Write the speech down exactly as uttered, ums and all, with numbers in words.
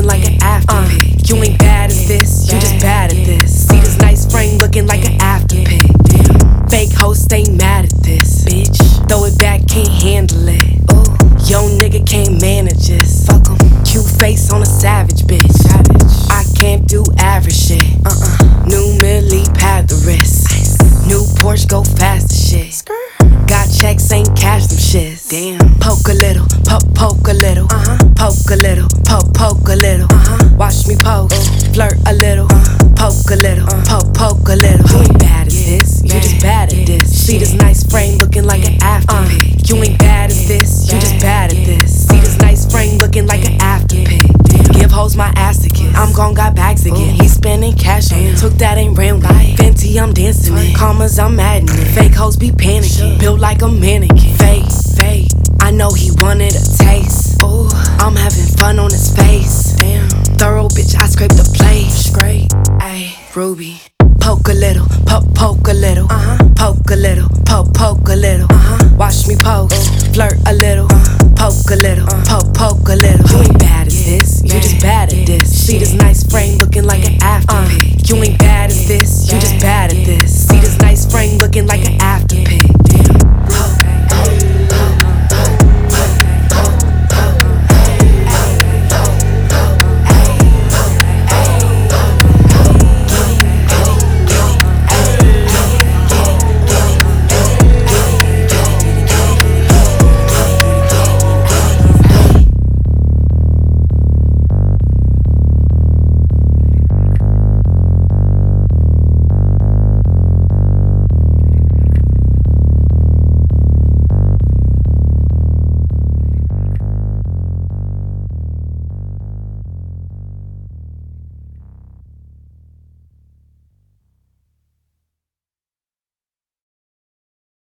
looking like an after uh, pic. You ain't bad as this, you just bad at this. See this nice frame looking like an after pic. Fake host ain't mad at this, bitch. Throw it back, can't handle it. Ooh. Yo nigga can't manage this. Fuck em. Cute face on a savage bitch. Savage. I can't do average shit. Uh-uh. New Millie pad the wrist. Ice. New Porsche go fast as shit. Skirt. Got checks, ain't cash them shits. Damn. Poke a little, poke, poke a little. Uh-huh. Poke a little, poke, poke a little. Uh-huh. Watch me poke, uh. flirt a little. Uh. Poke a little, uh. poke, poke a little. You ain't bad as yeah. this, you just bad at this. See this nice frame looking like an after uh. pic. You ain't bad as this, you just bad at this. See this nice frame looking like an after pic. Give hoes my ass to kiss. I'm gon' got bags again. He spending cash on it. Took that ain't ram by Fenty, I'm dancing it. Commas, I'm adding it. Fake hoes be panicking. Built like a mannequin. Fake, fake. I know he wanted a taste. Ooh, I'm having fun on his face. Damn, thorough bitch, I scrape the plate. Scrape, ayy, Ruby. Poke a little, poke, poke a little. Uh-huh. Poke a little, poke, poke a little. Uh-huh. Watch me poke, flirt a little. Uh-huh. Poke a little, uh-huh. poke, poke a little.